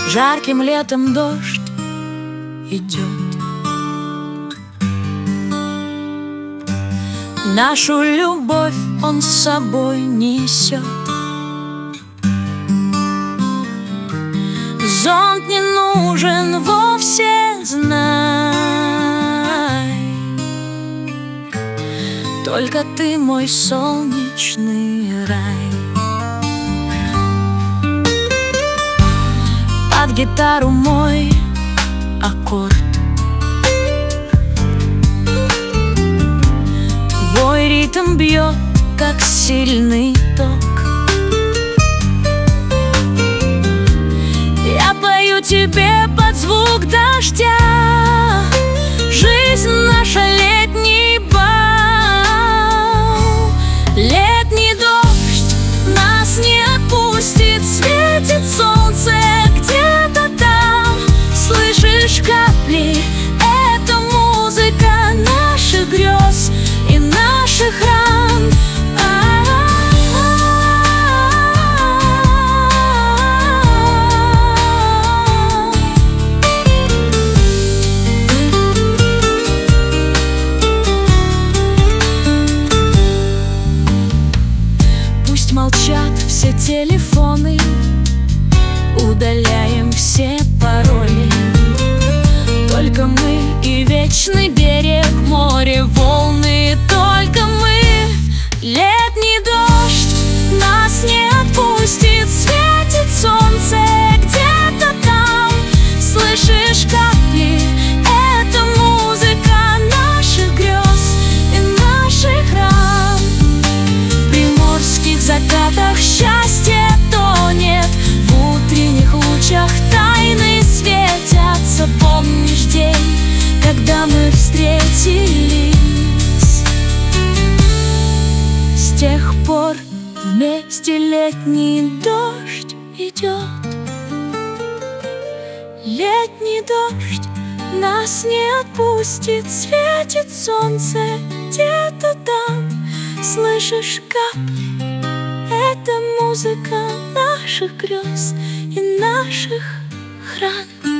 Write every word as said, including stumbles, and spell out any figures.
Жарким летом дождь идет. Нашу любовь он с собой несет. Зонт не нужен вовсе, знай, только ты мой солнечный рай. Под гитару мой аккорд, твой ритм бьет, как сильный ток. Я пою тебе под звук дождя. Жизнь наша летний бал. Летний дождь нас не отпустит. Светит солнце где-то там. Слышишь капли? Это музыка наших грез и наших ран. Молчат все телефоны, удаляем все пароли. Только мы и вечный берег, море, волны, только мы. Летний дождь нас не отпустит. Светит солнце где-то там. Слышишь капли? Это музыка наших грез и наших ран. В приморских закатах счастье тонет, в утренних лучах тайны светятся. Помнишь день, когда мы встретились? С тех пор вместе летний дождь идет. Летний дождь нас не отпустит. Светит солнце где-то там. Слышишь капли? Это музыка наших грез и наших ран.